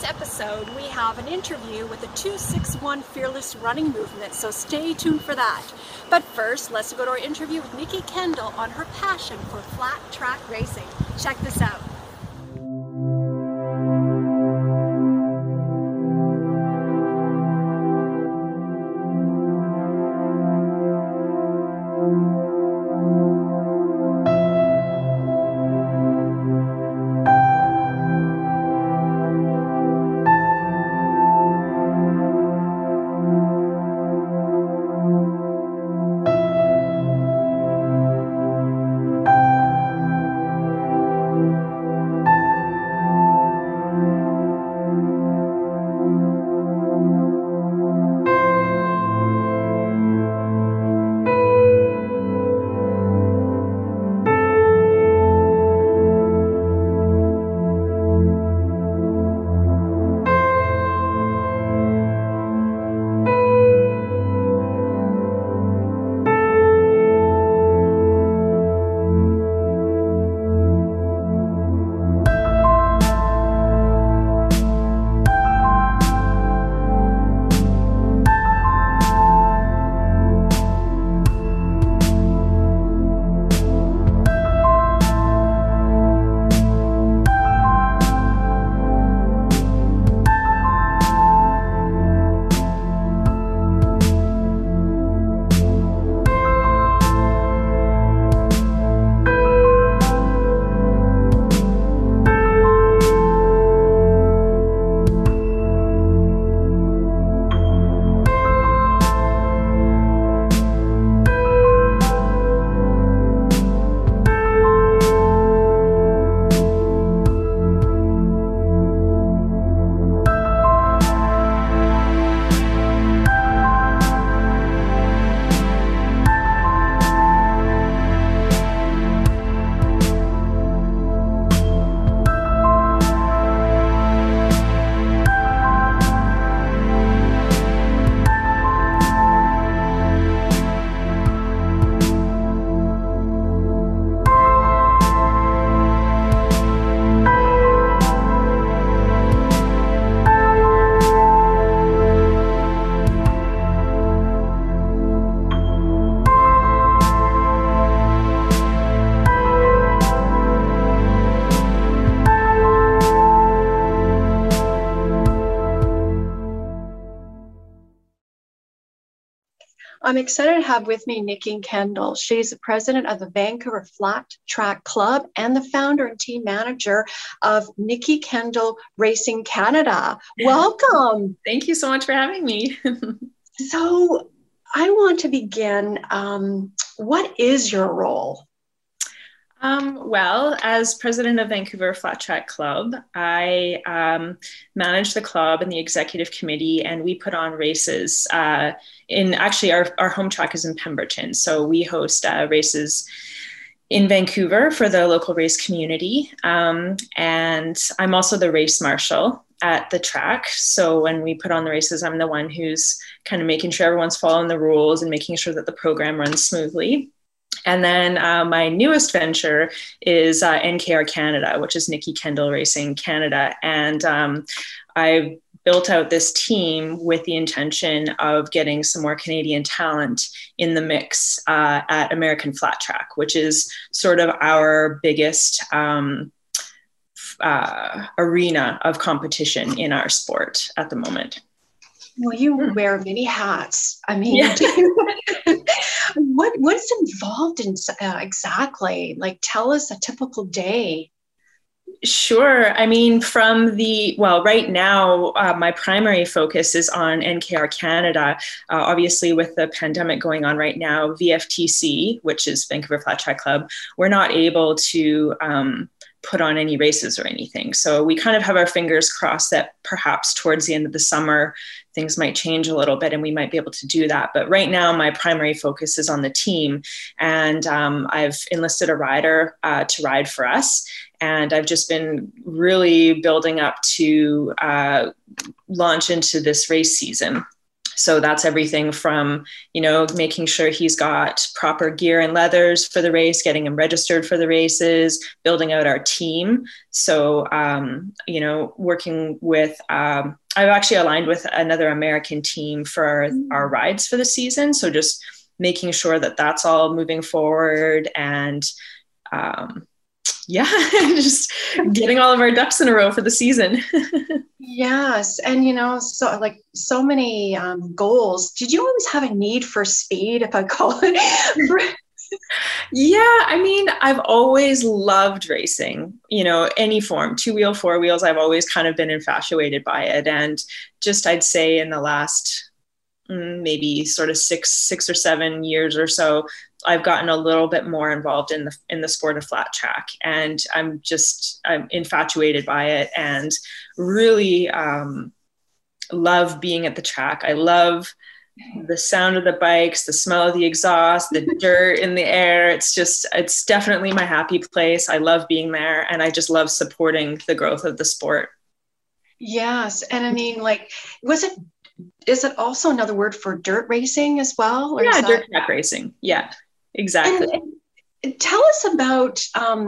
episode, we have an interview with the 261 Fearless Running Movement, so stay tuned for that. But first, let's go to our interview with Nikki Kendall on her passion for flat track racing. Check this out. I'm excited to have with me Nikki Kendall. She's the president of the Vancouver Flat Track Club and the founder and team manager of Nikki Kendall Racing Canada. Welcome. Thank you so much for having me. So I want to begin. What is your role? Well, as president of Vancouver Flat Track Club, I manage the club and the executive committee, and we put on races actually our home track is in Pemberton. So we host races in Vancouver for the local race community. And I'm also the race marshal at the track. So when we put on the races, I'm the one who's kind of making sure everyone's following the rules and making sure that the program runs smoothly. And then my newest venture is NKR Canada, which is Nikki Kendall Racing Canada. And I built out this team with the intention of getting some more Canadian talent in the mix at American Flat Track, which is sort of our biggest arena of competition in our sport at the moment. Well, you wear many hats. I mean, yeah. What's involved in exactly? Like, tell us a typical day. Sure. I mean, right now, my primary focus is on NKR Canada. Obviously, with the pandemic going on right now, VFTC, which is Vancouver Flat Track Club, we're not able to put on any races or anything. So we kind of have our fingers crossed that perhaps towards the end of the summer, things might change a little bit and we might be able to do that. But right now, my primary focus is on the team. And I've enlisted a rider to ride for us. And I've just been really building up to launch into this race season. So that's everything from, making sure he's got proper gear and leathers for the race, getting him registered for the races, building out our team. So, working with, I've actually aligned with another American team for our rides for the season. So just making sure that that's all moving forward and, just getting all of our ducks in a row for the season. Yes. And, so many goals. Did you always have a need for speed, if I call it? Yeah. I mean, I've always loved racing, any form, 2-wheel, 4 wheels. I've always kind of been infatuated by it. And just, I'd say in the last maybe sort of 6 or 7 years or so, I've gotten a little bit more involved in the sport of flat track, and I'm infatuated by it and really love being at the track. I love the sound of the bikes, the smell of the exhaust, the dirt in the air. It's definitely my happy place. I love being there, and I just love supporting the growth of the sport. Yes. And I mean, is it also another word for dirt racing as well? Or yeah, dirt track racing. Yeah, exactly. And tell us about,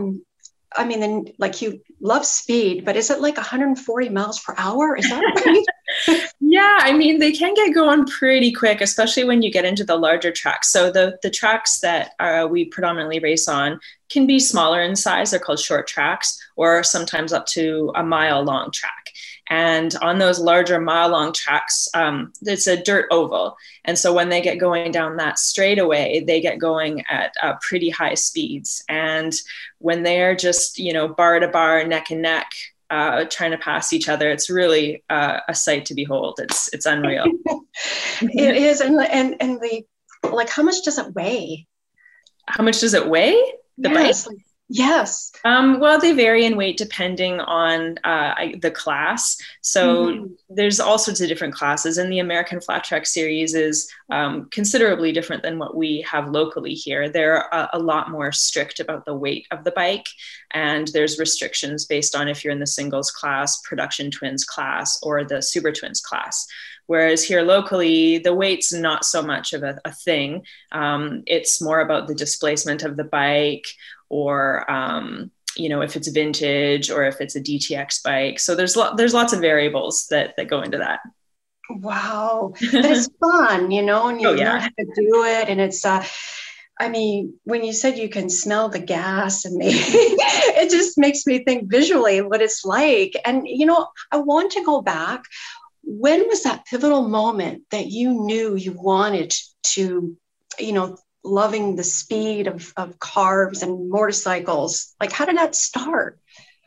you love speed, but is it like 140 miles per hour? Is that right? Yeah, I mean, they can get going pretty quick, especially when you get into the larger tracks. So the tracks that we predominantly race on can be smaller in size. They're called short tracks, or sometimes up to a mile long track. And on those larger mile-long tracks, it's a dirt oval. And so when they get going down that straightaway, they get going at pretty high speeds. And when they're just, bar to bar, neck and neck, trying to pass each other, it's really a sight to behold. It's unreal. It is. And how much does it weigh? How much does it weigh? The bike? Yes. Well, they vary in weight depending on the class. So there's all sorts of different classes, and the American Flat Track Series is considerably different than what we have locally here. They're a lot more strict about the weight of the bike, and there's restrictions based on if you're in the singles class, production twins class, or the super twins class. Whereas here locally, the weight's not so much of a thing. It's more about the displacement of the bike, or if it's vintage or if it's a DTX bike. So there's lots of variables that go into that. Wow. But it's fun, and you learn how to do it. And it's, when you said you can smell the gas, and it just makes me think visually what it's like. And, I want to go back. When was that pivotal moment that you knew you wanted to, loving the speed of carbs and motorcycles? Like, how did that start?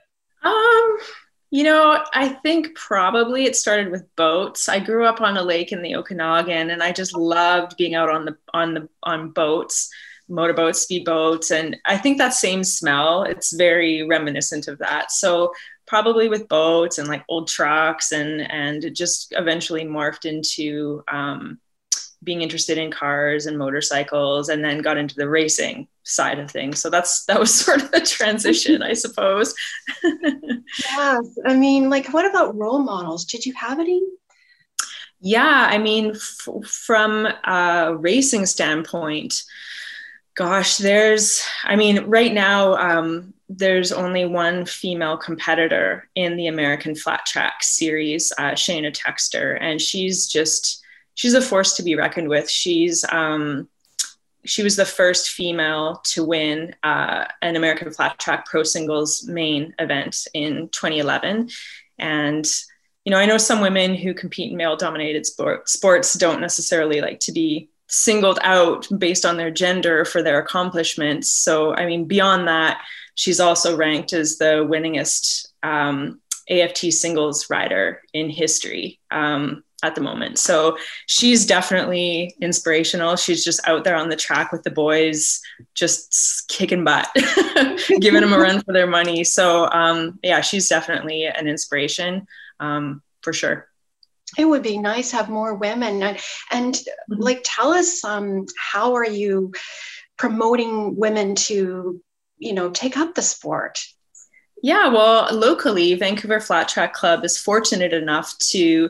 I think probably it started with boats. I grew up on a lake in the Okanagan, and I just loved being out on boats, motorboats, speedboats. And I think that same smell, it's very reminiscent of that. So probably with boats and like old trucks, and it just eventually morphed into, being interested in cars and motorcycles, and then got into the racing side of things. So that was sort of the transition, I suppose. Yes. What about role models? Did you have any? Yeah. From a racing standpoint, gosh, right now, there's only one female competitor in the American Flat Track Series, Shayna Texter, and she's a force to be reckoned with. She was the first female to win an American Flat Track Pro Singles main event in 2011. And, I know some women who compete in male-dominated sports don't necessarily like to be singled out based on their gender for their accomplishments. So, beyond that, she's also ranked as the winningest AFT singles rider in history. At the moment. So she's definitely inspirational. She's just out there on the track with the boys, just kicking butt, giving them a run for their money. So she's definitely an inspiration, for sure. It would be nice to have more women. And tell us, how are you promoting women to, take up the sport? Yeah, well, locally, Vancouver Flat Track Club is fortunate enough to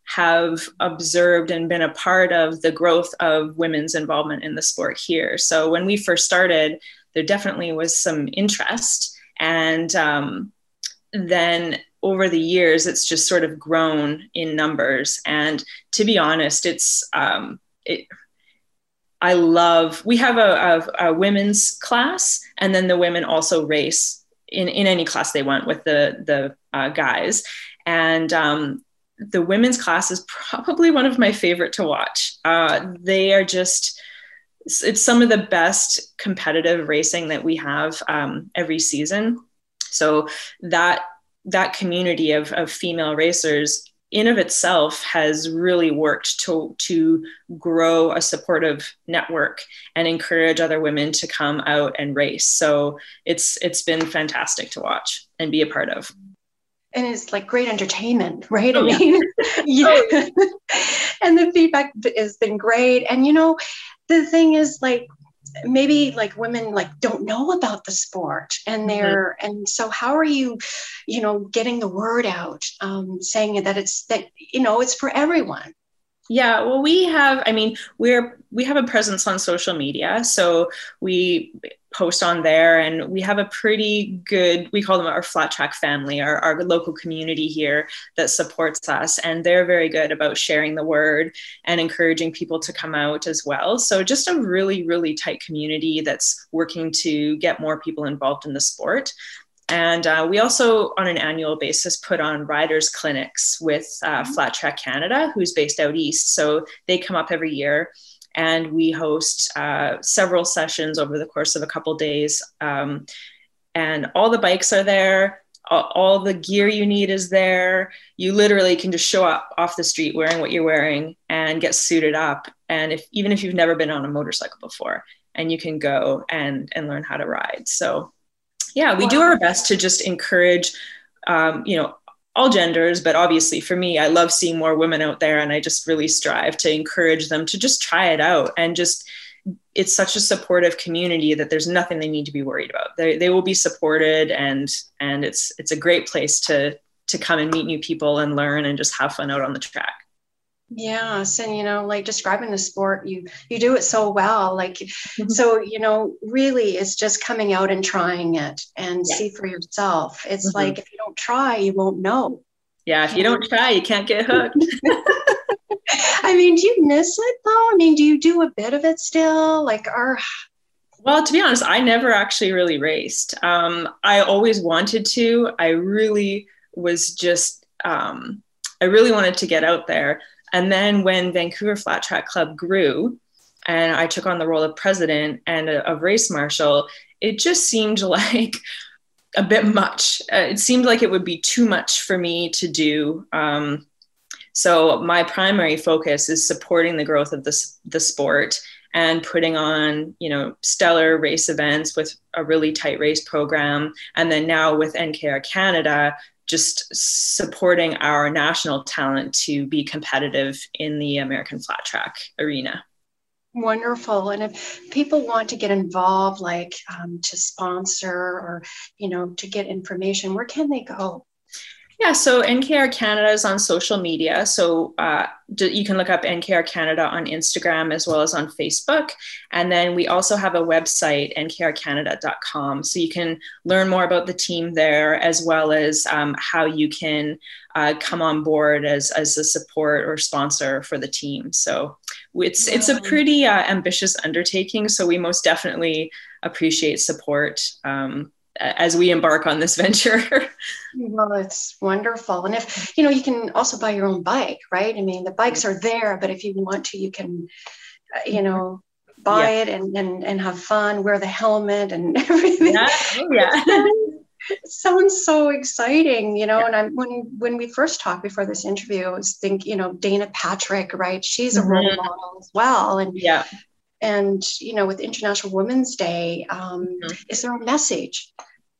have observed and been a part of the growth of women's involvement in the sport here. So when we first started, there definitely was some interest. And then over the years, it's just sort of grown in numbers. And to be honest, we have a women's class, and then the women also race in any class they want with the guys. And the women's class is probably one of my favorite to watch. They are just, it's some of the best competitive racing that we have every season. So that community of female racers in of itself has really worked to grow a supportive network and encourage other women to come out and race. So it's been fantastic to watch and be a part of. And it's like great entertainment, right? Oh, I mean, yeah. And the feedback has been great. And, you know, the thing is, like, maybe like women like don't know about the sport, and and so how are you, you know, getting the word out, saying that it's for everyone? Yeah, well, we have a presence on social media. So we post on there, and we have a pretty good, we call them our Flat Track family, our local community here that supports us. And they're very good about sharing the word and encouraging people to come out as well. So just a really, really tight community that's working to get more people involved in the sport. And we also, on an annual basis, put on riders clinics with Flat Track Canada, who's based out east. So they come up every year, and we host several sessions over the course of a couple of days. And all the bikes are there. All the gear you need is there. You literally can just show up off the street wearing what you're wearing and get suited up. And even if you've never been on a motorcycle before, and you can go and learn how to ride. So yeah, we do our best to just encourage, all genders, but obviously for me, I love seeing more women out there, and I just really strive to encourage them to just try it out. And just, it's such a supportive community that there's nothing they need to be worried about. They will be supported, and it's a great place to come and meet new people and learn and just have fun out on the track. Yes. And, you know, like describing the sport, you do it so well. Like, so, you know, really it's just coming out and trying it and see for yourself. It's like, if you don't try, you won't know. Yeah. If you don't try, you can't get hooked. I mean, do you miss it though? I mean, do you do a bit of it still? Well, to be honest, I never actually really raced. I always wanted to. I really wanted to get out there. And then when Vancouver Flat Track Club grew, and I took on the role of president and of race marshal, it just seemed like a bit much. It seemed like it would be too much for me to do. So my primary focus is supporting the growth of the sport and putting on, you know, stellar race events with a really tight race program. And then now with NKR Canada, just supporting our national talent to be competitive in the American flat track arena. Wonderful. And if people want to get involved, like to sponsor or, you know, to get information, where can they go? Yeah, so NKR Canada is on social media. So you can look up NKR Canada on Instagram as well as on Facebook. And then we also have a website, nkrcanada.com. So you can learn more about the team there, as well as how you can come on board as a support or sponsor for the team. So it's a pretty ambitious undertaking. So we most definitely appreciate support as we embark on this venture. Well, it's wonderful. And if, you know, you can also buy your own bike, right? I mean, the bikes are there, but if you want to, you can, you know, buy it and have fun, wear the helmet and everything. It sounds so exciting, you know, and when we first talked before this interview, I was thinking, you know, Dana Patrick, right? She's a role model as well. And you know, with International Women's Day, is there a message?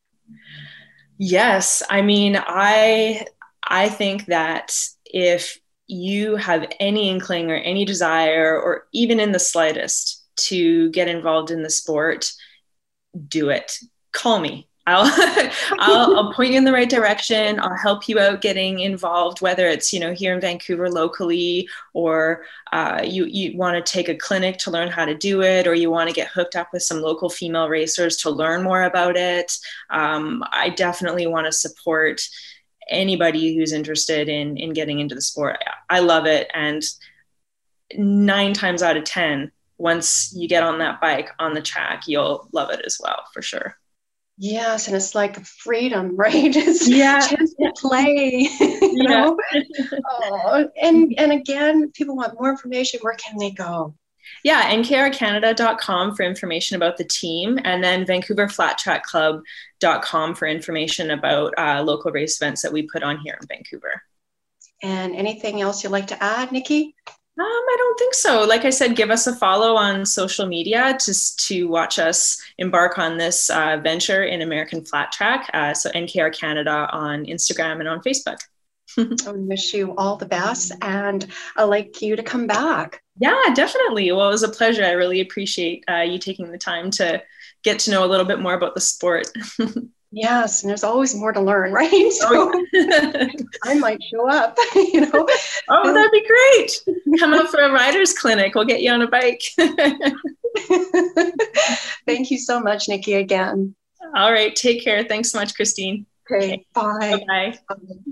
Yes. I mean, I think that if you have any inkling or any desire, or even in the slightest, to get involved in the sport, do it. Call me. I'll, I'll point you in the right direction. I'll help you out getting involved, whether it's, here in Vancouver locally, or you want to take a clinic to learn how to do it, or you want to get hooked up with some local female racers to learn more about it. I definitely want to support anybody who's interested in getting into the sport. I love it. And 9 times out of 10, once you get on that bike on the track, you'll love it as well, for sure. Yes, and it's like freedom, right? It's a chance to play, you know? Oh, and again, people want more information. Where can they go? Yeah, nkrcanada.com for information about the team, and then vancouverflattrackclub.com for information about local race events that we put on here in Vancouver. And anything else you'd like to add, Nikki? I don't think so. Like I said, give us a follow on social media to watch us embark on this venture in American Flat Track. So NKR Canada on Instagram and on Facebook. I wish you all the best, and I'd like you to come back. Yeah, definitely. Well, it was a pleasure. I really appreciate you taking the time to get to know a little bit more about the sport. Yes, and there's always more to learn, right? So I might show up, Oh, that'd be great. Come out for a rider's clinic. We'll get you on a bike. Thank you so much, Nikki, again. All right. Take care. Thanks so much, Christine. Okay. Bye. Bye.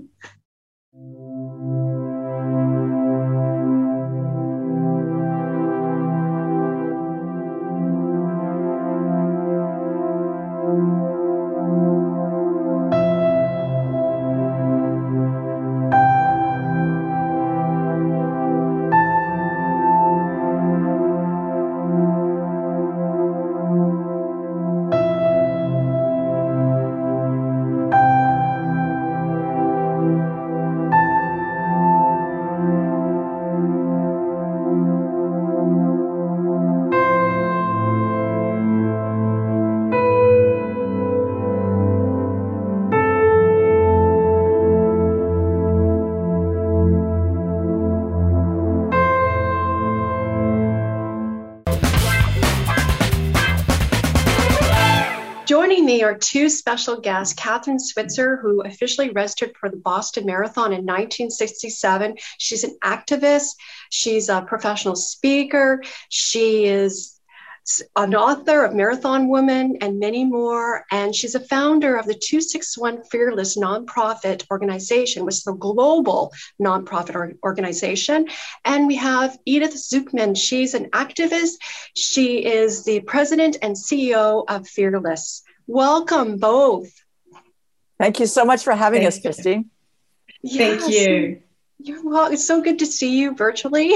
Joining me are 2 special guests, Catherine Switzer, who officially registered for the Boston Marathon in 1967. She's an activist. She's a professional speaker. She is an author of Marathon Woman and many more. And she's a founder of the 261 Fearless nonprofit organization, which is a global nonprofit organization. And we have Edith Zuckman. She's an activist. She is the president and CEO of Fearless. Welcome both. Thank you so much for having us, Christine. Yes. Thank you. You're welcome. It's so good to see you virtually.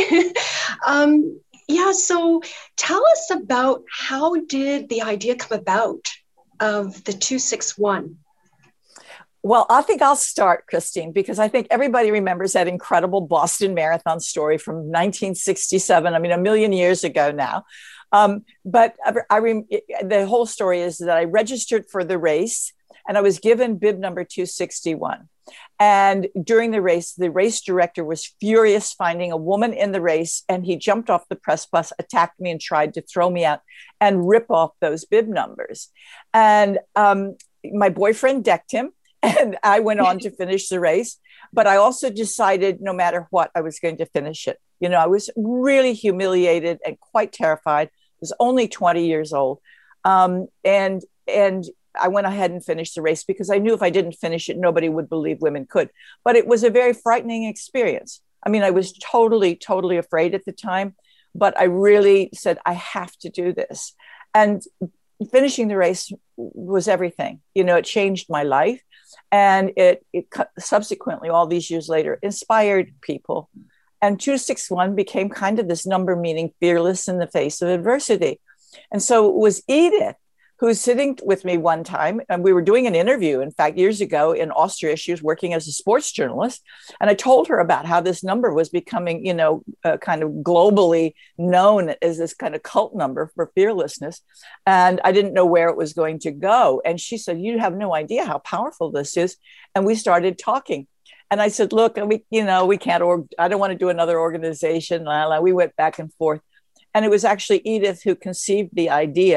So tell us about, how did the idea come about of the 261? Well, I think I'll start, Christine, because I think everybody remembers that incredible Boston Marathon story from 1967. I mean, a million years ago now. But the whole story is that I registered for the race and I was given bib number 261. And during the race director was furious finding a woman in the race, and he jumped off the press bus, attacked me, and tried to throw me out and rip off those bib numbers. And my boyfriend decked him, and I went on to finish the race. But I also decided no matter what, I was going to finish it. I was really humiliated and quite terrified. I was only 20 years old. And I went ahead and finished the race because I knew if I didn't finish it, nobody would believe women could. But it was a very frightening experience. I mean, I was totally, totally afraid at the time, but I really said, I have to do this. And finishing the race was everything. It changed my life. And it subsequently, all these years later, inspired people. And 261 became kind of this number meaning fearless in the face of adversity. And so it was Edith who was sitting with me one time, and we were doing an interview, in fact, years ago in Austria. She was working as a sports journalist. And I told her about how this number was becoming, kind of globally known as this kind of cult number for fearlessness. And I didn't know where it was going to go. And she said, you have no idea how powerful this is. And we started talking. And I said, look, we can't, I don't want to do another organization. We went back and forth. And it was actually Edith who conceived the idea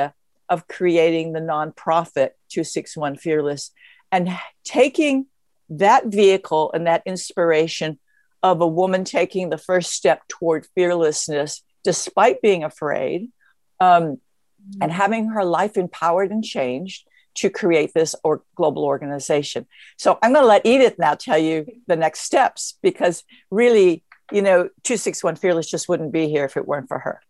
of creating the nonprofit 261 Fearless and taking that vehicle and that inspiration of a woman taking the first step toward fearlessness despite being afraid, and having her life empowered and changed to create this global organization. So I'm going to let Edith now tell you the next steps, because really, 261 Fearless just wouldn't be here if it weren't for her.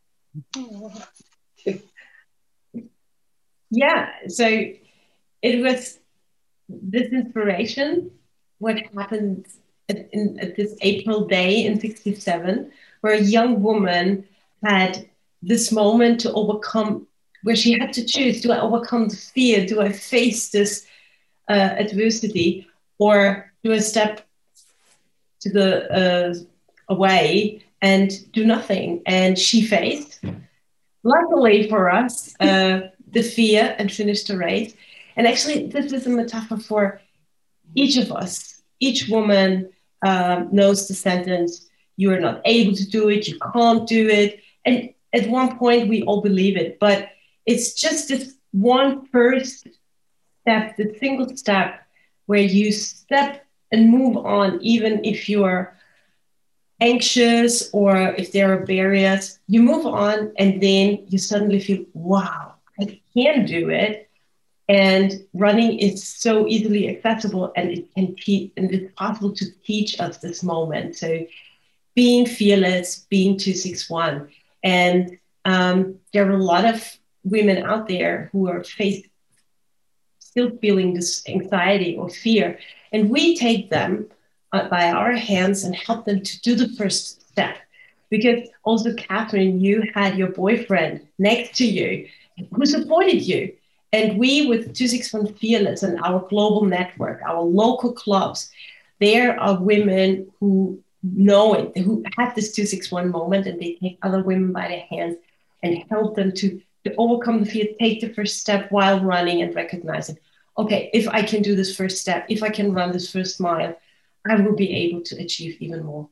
Yeah, so it was this inspiration, what happened at this April day in 67, where a young woman had this moment to overcome, where she had to choose, do I overcome the fear? Do I face this adversity? Or do I step to the away and do nothing? And she faced, luckily for us, the fear and finished the race. And actually, this is a metaphor for each of us. Each woman knows the sentence, you are not able to do it, you can't do it. And at one point, we all believe it. But it's just this one first step, the single step, where you step and move on, even if you're anxious or if there are barriers. You move on, and then you suddenly feel, wow, I can do it. And running is so easily accessible, and it can and it's possible to teach us this moment. So being fearless, being 261. And there are a lot of women out there who are still feeling this anxiety or fear. And we take them by our hands and help them to do the first step. Because also, Catherine, you had your boyfriend next to you who supported you. And we, with 261 Fearless and our global network, our local clubs, there are women who know it, who have this 261 moment, and they take other women by their hands and help them to overcome the fear, take the first step while running, and recognizing, okay, if I can do this first step, if I can run this first mile, I will be able to achieve even more.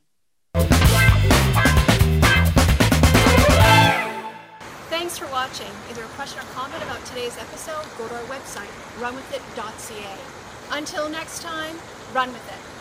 Thanks for watching. If you have a question or comment about today's episode, go to our website, runwithit.ca. Until next time, run with it.